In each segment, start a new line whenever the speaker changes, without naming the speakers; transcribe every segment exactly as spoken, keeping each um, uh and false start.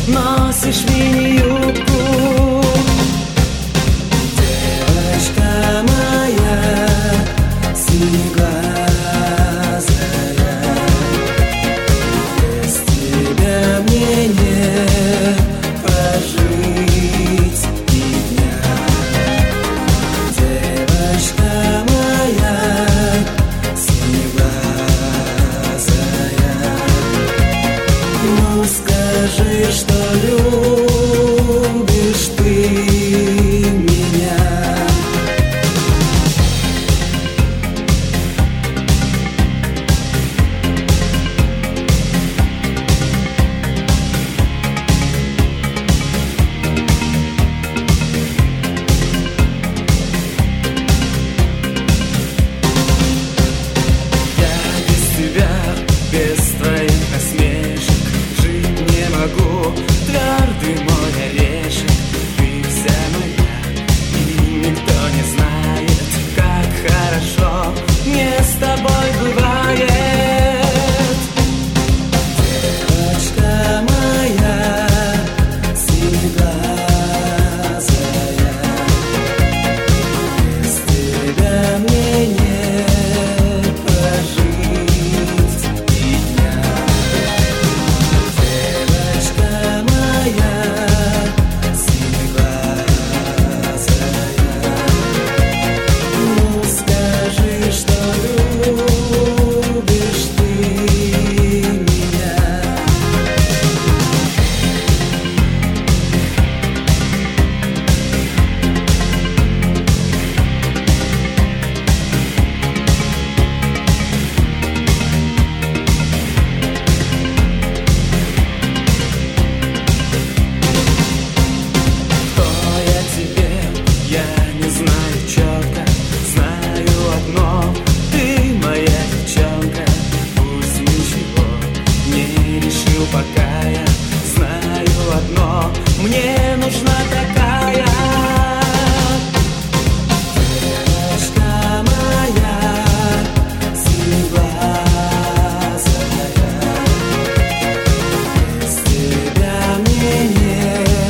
носишь мини-юбку. Девочка моя синеглазая, без тебя мне не прожить и дня. Девочка моя синеглазая, ну скажи, что любишь ты меня. Я без тебя, без твоих насмешек жить не могу. Твердый мой орешек, ты вся моя, и никто не знает, как хорошо мне с тобой бывает. Девочка моя синеглазая, без тебя мне не прожить и дня. Девочка моя синеглазая, ну скажи, что любишь ты меня. Кто я тебе, я не знаю четко. Знаю одно, ты моя девчонка. Пусть ничего не решил пока я. Знаю одно, мне нужна такая. Девочка моя синеглазая, без тебя мне не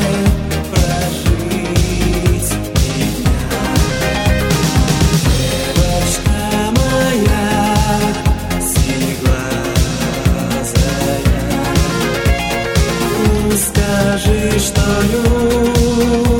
прожить и дня. Девочка моя синеглазая, ну скажи, что любишь